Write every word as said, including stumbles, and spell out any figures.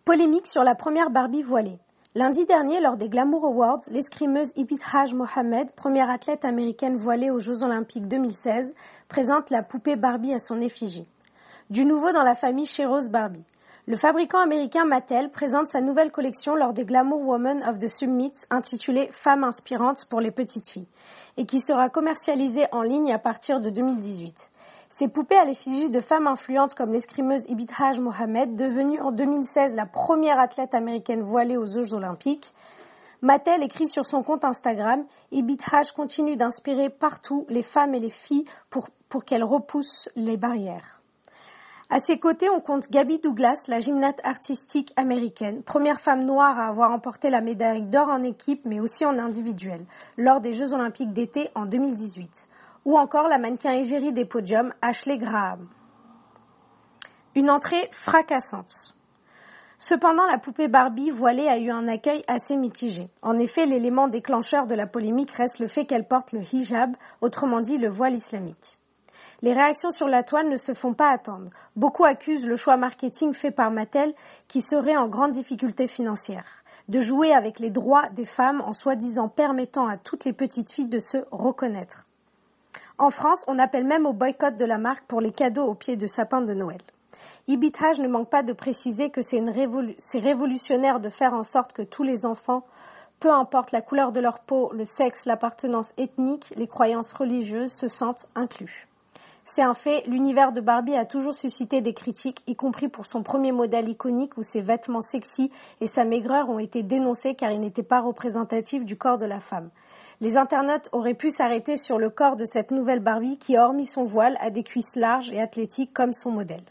Polémique sur la première Barbie voilée. Lundi dernier, lors des Glamour Awards, l'escrimeuse Ibit Haj Mohamed, première athlète américaine voilée aux Jeux Olympiques deux mille seize, présente la poupée Barbie à son effigie. Du nouveau dans la famille Chez-Rose Barbie. Le fabricant américain Mattel présente sa nouvelle collection lors des Glamour Women of the Summit intitulée « Femmes inspirantes pour les petites filles » et qui sera commercialisée en ligne à partir de deux mille dix-huit. Ces poupées à l'effigie de femmes influentes comme l'escrimeuse Ibit Haj Mohamed, devenue en deux mille seize la première athlète américaine voilée aux Jeux Olympiques. Mattel écrit sur son compte Instagram « Ibit Haj continue d'inspirer partout les femmes et les filles pour, pour qu'elles repoussent les barrières ». À ses côtés, on compte Gabby Douglas, la gymnaste artistique américaine, première femme noire à avoir remporté la médaille d'or en équipe mais aussi en individuel, lors des Jeux Olympiques d'été en deux mille dix-huit. Ou encore la mannequin égérie des podiums, Ashley Graham. Une entrée fracassante. Cependant, la poupée Barbie voilée a eu un accueil assez mitigé. En effet, l'élément déclencheur de la polémique reste le fait qu'elle porte le hijab, autrement dit le voile islamique. Les réactions sur la toile ne se font pas attendre. Beaucoup accusent le choix marketing fait par Mattel, qui serait en grande difficulté financière, de jouer avec les droits des femmes en soi-disant permettant à toutes les petites filles de se reconnaître. En France, on appelle même au boycott de la marque pour les cadeaux au pied de sapin de Noël. Ibit Haj ne manque pas de préciser que c'est, une révolu- c'est révolutionnaire de faire en sorte que tous les enfants, peu importe la couleur de leur peau, le sexe, l'appartenance ethnique, les croyances religieuses, se sentent inclus. C'est un fait, l'univers de Barbie a toujours suscité des critiques, y compris pour son premier modèle iconique où ses vêtements sexy et sa maigreur ont été dénoncés car ils n'étaient pas représentatifs du corps de la femme. Les internautes auraient pu s'arrêter sur le corps de cette nouvelle Barbie qui, hormis son voile, a des cuisses larges et athlétiques comme son modèle.